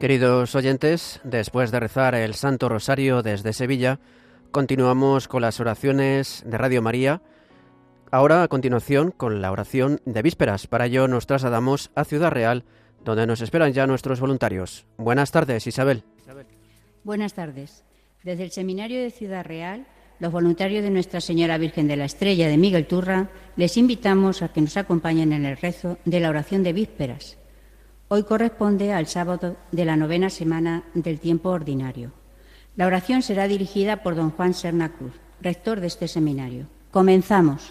Queridos oyentes, después de rezar el Santo Rosario desde Sevilla, continuamos con las oraciones de Radio María. Ahora, a continuación, con la oración de vísperas. Para ello nos trasladamos a Ciudad Real, donde nos esperan ya nuestros voluntarios. Buenas tardes, Isabel. Buenas tardes. Desde el Seminario de Ciudad Real, los voluntarios de Nuestra Señora Virgen de la Estrella de Miguel Turra, les invitamos a que nos acompañen en el rezo de la oración de vísperas. Hoy corresponde al sábado de la 9ª semana del tiempo ordinario. La oración será dirigida por don Juan Serna Cruz, rector de este seminario. Comenzamos.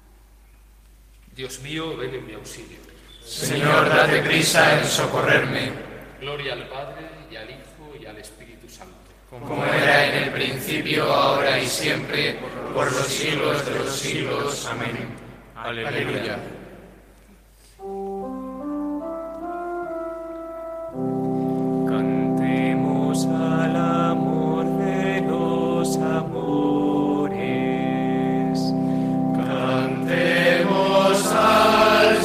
Dios mío, ven en mi auxilio. Señor, date prisa en socorrerme. Gloria al Padre, y al Hijo, y al Espíritu Santo. Como era en el principio, ahora y siempre, por los siglos de los siglos. Amén. Aleluya. Cantemos al amor de los amores. Cantemos al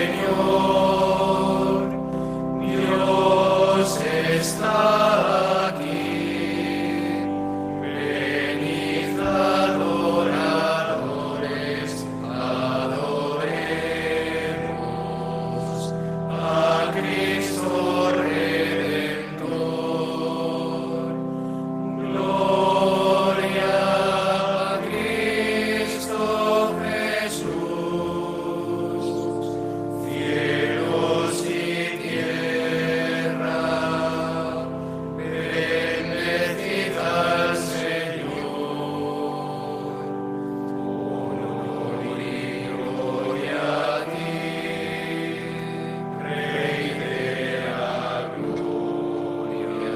Señor. Dios está aquí. Venid adoradores, adoremos a Cristo Redentor. Gloria a Cristo Jesús. Cielos y tierra, bendecid al Señor. Honor y gloria a ti, Rey de la gloria.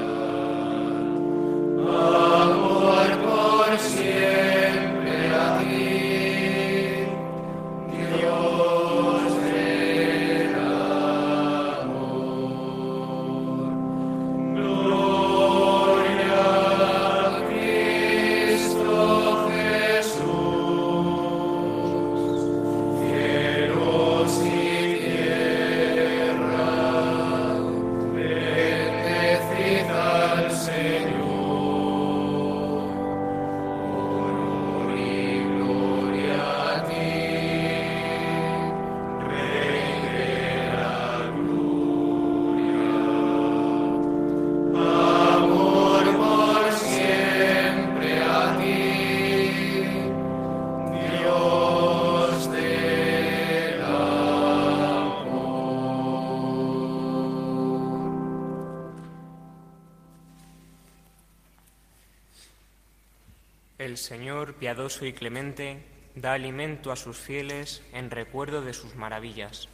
Amor por siempre a ti, Dios del amor. Gloria a Cristo Jesús. Cielos y tierra, bendecid al Señor. Honor y gloria a ti, Rey de la gloria. Amor por siempre a ti, Dios del amor. El Señor, piadoso y clemente, da alimento a sus fieles en recuerdo de sus maravillas.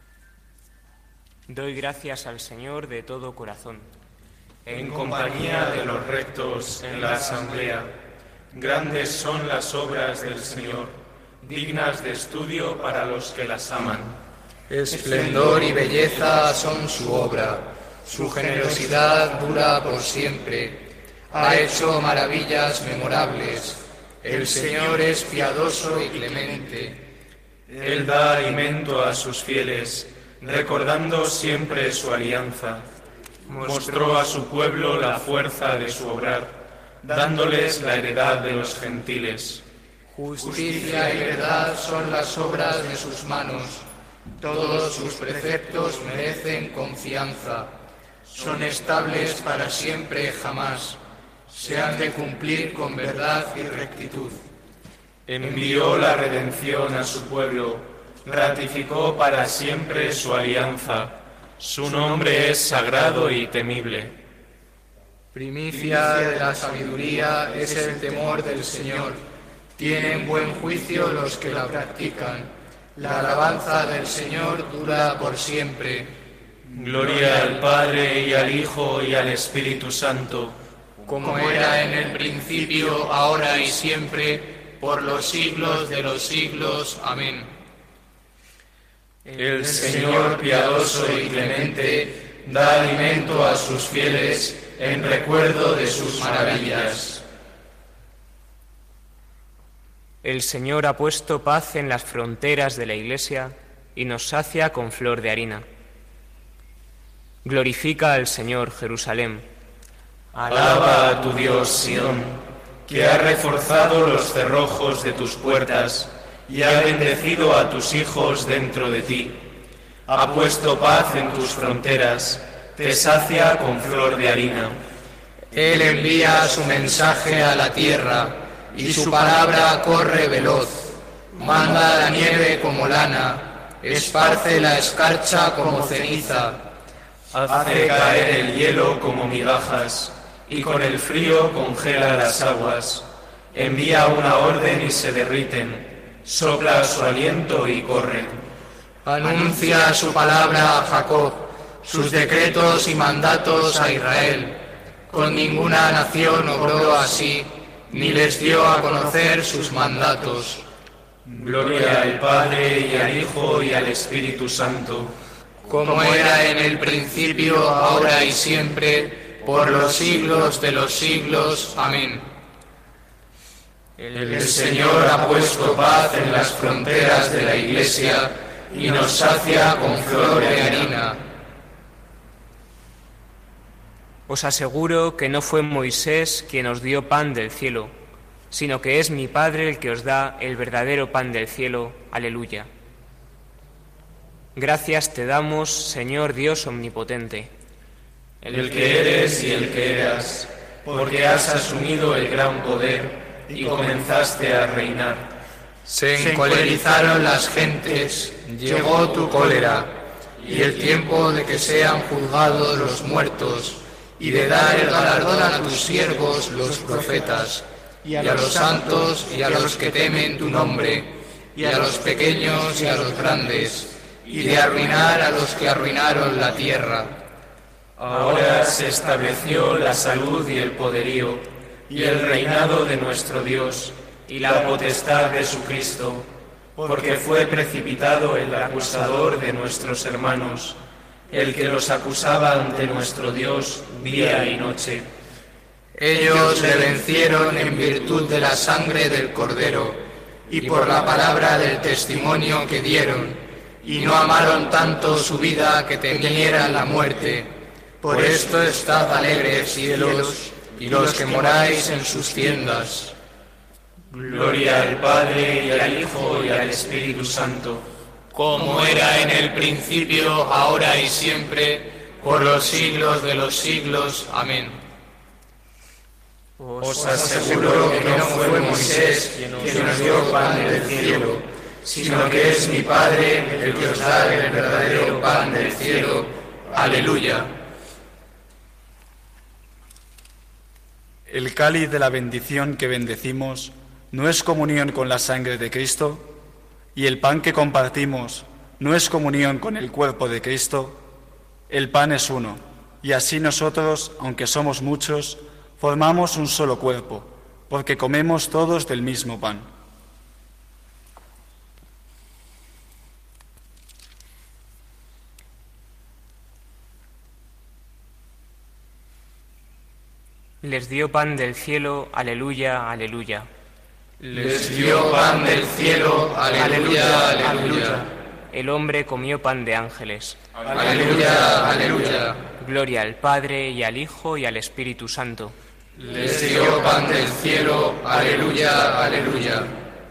Doy gracias al Señor de todo corazón. En compañía de los rectos en la asamblea, grandes son las obras del Señor, dignas de estudio para los que las aman. Esplendor y belleza son su obra, su generosidad dura por siempre. Ha hecho maravillas memorables. El Señor es piadoso y clemente. Él da alimento a sus fieles, recordando siempre su alianza. Mostró a su pueblo la fuerza de su obrar, dándoles la heredad de los gentiles. Justicia y verdad son las obras de sus manos. Todos sus preceptos merecen confianza. Son estables para siempre jamás. Se han de cumplir con verdad y rectitud. Envió la redención a su pueblo, ratificó para siempre su alianza. Su nombre es sagrado y temible. Primicia de la sabiduría es el temor del Señor. Tienen buen juicio los que la practican. La alabanza del Señor dura por siempre. Gloria al Padre y al Hijo y al Espíritu Santo, como era en el principio, ahora y siempre, por los siglos de los siglos. Amén. El Señor piadoso y clemente da alimento a sus fieles en recuerdo de sus maravillas. El Señor ha puesto paz en las fronteras de la Iglesia y nos sacia con flor de harina. Glorifica al Señor, Jerusalén. Alaba a tu Dios, Sión, que ha reforzado los cerrojos de tus puertas y ha bendecido a tus hijos dentro de ti. Ha puesto paz en tus fronteras, te sacia con flor de harina. Él envía su mensaje a la tierra, y su palabra corre veloz. Manda la nieve como lana, esparce la escarcha como ceniza. Hace caer el hielo como migajas, y con el frío congela las aguas. Envía una orden y se derriten, sopla su aliento y corren. Anuncia su palabra a Jacob, sus decretos y mandatos a Israel. Con ninguna nación obró así, ni les dio a conocer sus mandatos. Gloria al Padre y al Hijo y al Espíritu Santo, como era en el principio, ahora y siempre, por los siglos de los siglos. Amén. El Señor ha puesto paz en las fronteras de la Iglesia y nos sacia con flor de harina. Os aseguro que no fue Moisés quien os dio pan del cielo, sino que es mi Padre el que os da el verdadero pan del cielo. Aleluya. Gracias te damos, Señor Dios omnipotente, el que eres y el que eras, porque has asumido el gran poder y comenzaste a reinar. Se encolerizaron las gentes, llegó tu cólera, y el tiempo de que sean juzgados los muertos, y de dar el galardón a tus siervos, los profetas, y a los santos y a los que temen tu nombre, y a los pequeños y a los grandes, y de arruinar a los que arruinaron la tierra. Ahora se estableció la salud y el poderío, y el reinado de nuestro Dios, y la potestad de su Cristo, porque fue precipitado el acusador de nuestros hermanos, el que los acusaba ante nuestro Dios día y noche. Ellos le vencieron en virtud de la sangre del Cordero y por la palabra del testimonio que dieron, y no amaron tanto su vida que temieran la muerte. Por esto estad alegres, cielos, y los que moráis en sus tiendas. Gloria al Padre, y al Hijo, y al Espíritu Santo, como era en el principio, ahora y siempre, por los siglos de los siglos. Amén. Os aseguro que no fue Moisés quien nos dio pan del cielo, sino que es mi Padre el que os da el verdadero pan del cielo. Aleluya. El cáliz de la bendición que bendecimos no es comunión con la sangre de Cristo, y el pan que compartimos no es comunión con el cuerpo de Cristo. El pan es uno, y así nosotros, aunque somos muchos, formamos un solo cuerpo, porque comemos todos del mismo pan. Les dio pan del cielo. Aleluya, aleluya. Les dio pan del cielo. Aleluya, aleluya. El hombre comió pan de ángeles. Aleluya, aleluya. Gloria al Padre, y al Hijo, y al Espíritu Santo. Les dio pan del cielo. Aleluya, aleluya.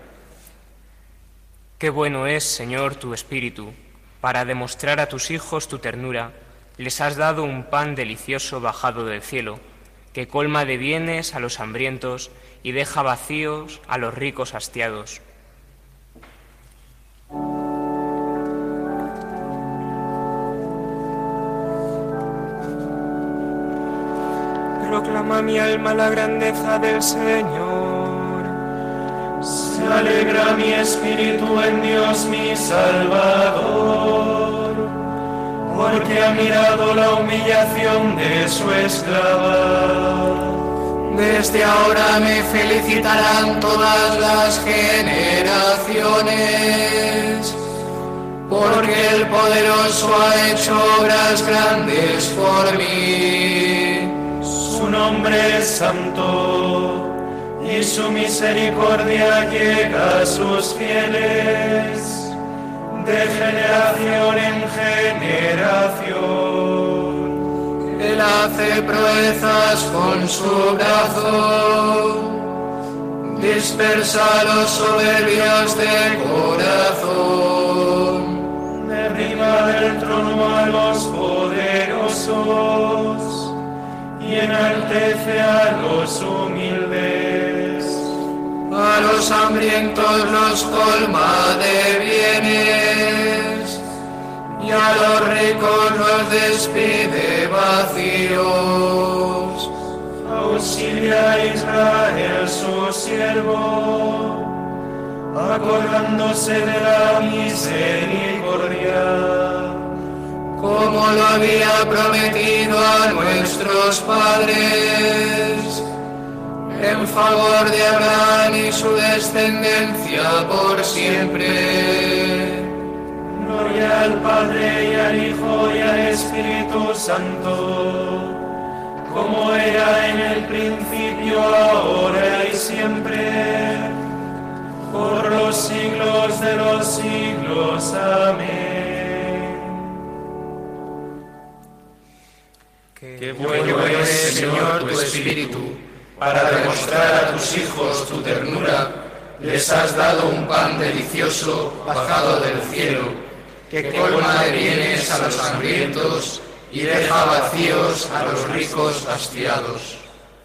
Qué bueno es, Señor, tu Espíritu. Para demostrar a tus hijos tu ternura, les has dado un pan delicioso bajado del cielo, que colma de bienes a los hambrientos y deja vacíos a los ricos hastiados. Proclama mi alma la grandeza del Señor. Se alegra mi espíritu en Dios mi Salvador, porque ha mirado la humillación de su esclava. Desde ahora me felicitarán todas las generaciones, porque el poderoso ha hecho obras grandes por mí. Su nombre es santo, y su misericordia llega a sus fieles, de generación en generación. hace proezas con su brazo, dispersa a los soberbios de corazón, derriba del trono a los poderosos y enaltece a los humildes. A los hambrientos los colma de bienes y a los ricos los despide vacíos. Auxilia a Israel su siervo, acordándose de la misericordia, como lo había prometido a nuestros padres, en favor de Abraham y su descendencia por siempre. Gloria al Padre y al Hijo y al Espíritu Santo, como era en el principio, ahora y siempre, por los siglos de los siglos. Amén. Qué bueno es, Señor, tu Espíritu. Para demostrar a tus hijos tu ternura, les has dado un pan delicioso bajado del cielo, que colma de bienes a los hambrientos y deja vacíos a los ricos hastiados.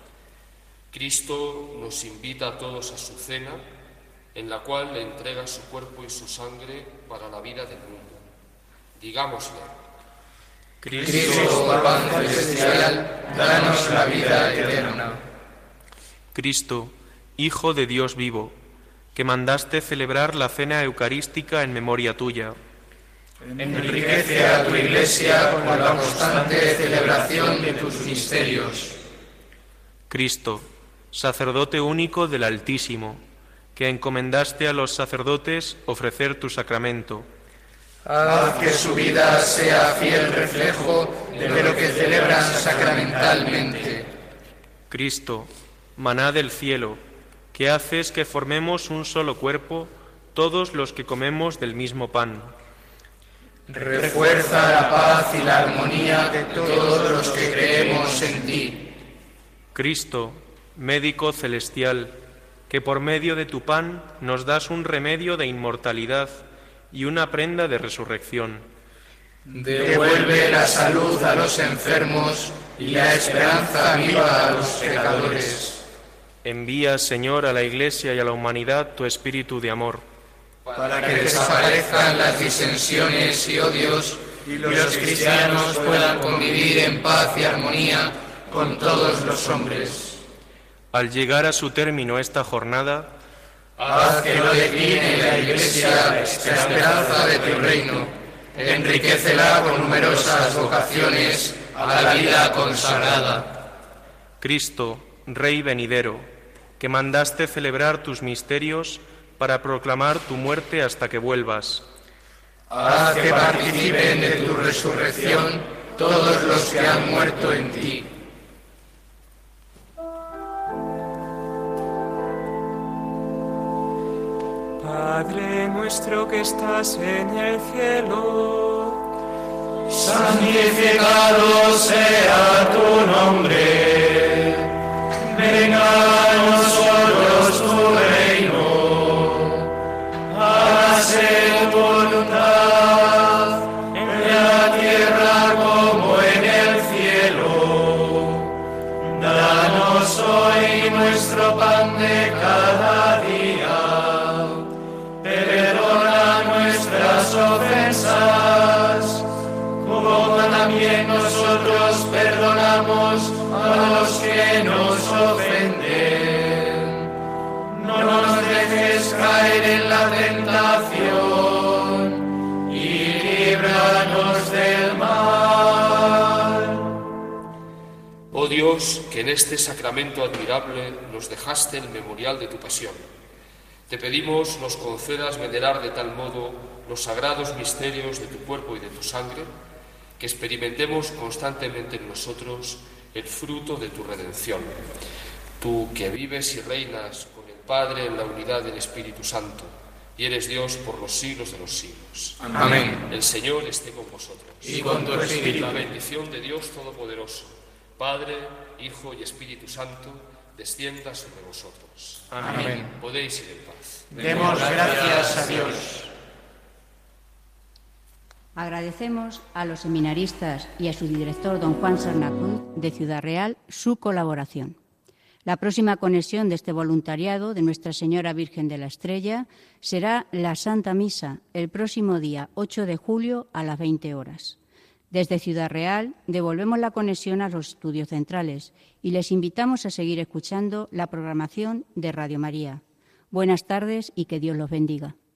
Cristo nos invita a todos a su cena, en la cual le entrega su cuerpo y su sangre para la vida del mundo. Digámosle: Cristo, pan celestial, danos la vida eterna. Cristo, Hijo de Dios vivo, que mandaste celebrar la cena eucarística en memoria tuya. Enriquece a tu Iglesia con la constante celebración de tus misterios. Cristo, sacerdote único del Altísimo, que encomendaste a los sacerdotes ofrecer tu sacramento. Haz que su vida sea fiel reflejo de lo que celebran sacramentalmente. Cristo, maná del cielo, que haces que formemos un solo cuerpo todos los que comemos del mismo pan. Refuerza la paz y la armonía de todos los que creemos en ti. Cristo, médico celestial, que por medio de tu pan nos das un remedio de inmortalidad y una prenda de resurrección. Devuelve la salud a los enfermos y la esperanza viva a los pecadores. Envía, Señor, a la Iglesia y a la humanidad tu espíritu de amor, para que desaparezcan las disensiones y odios y los cristianos puedan convivir en paz y armonía con todos los hombres. Al llegar a su término esta jornada, haz que no decline la Iglesia la esperanza de tu reino, enriquécela con numerosas vocaciones a la vida consagrada. Cristo, Rey venidero, que mandaste celebrar tus misterios para proclamar tu muerte hasta que vuelvas. Haz que participen de tu resurrección todos los que han muerto en ti. Padre nuestro que estás en el cielo, santificado sea tu nombre. Venga a nosotros tu reino. Hágase tu voluntad en la tierra como en el cielo. Danos hoy nuestro pan de cada día. Perdona nuestras ofensas, como también nosotros perdonamos a los que nos ofenden. No nos dejes caer en la tentación y líbranos del mal. Oh Dios, que en este sacramento admirable nos dejaste el memorial de tu pasión, te pedimos nos concedas venerar de tal modo los sagrados misterios de tu cuerpo y de tu sangre, que experimentemos constantemente en nosotros el fruto de tu redención. Tú que vives y reinas con el Padre en la unidad del Espíritu Santo, y eres Dios por los siglos de los siglos. Amén. El Señor esté con vosotros. Y con tu espíritu. La bendición de Dios Todopoderoso, Padre, Hijo y Espíritu Santo, descienda sobre vosotros. Amén. Podéis ir en paz. Demos gracias a Dios. Agradecemos a los seminaristas y a su director, don Juan Sarnacruz, de Ciudad Real, su colaboración. La próxima conexión de este voluntariado de Nuestra Señora Virgen de la Estrella será la Santa Misa el próximo día 8 de julio a las 20 horas. Desde Ciudad Real devolvemos la conexión a los estudios centrales y les invitamos a seguir escuchando la programación de Radio María. Buenas tardes y que Dios los bendiga.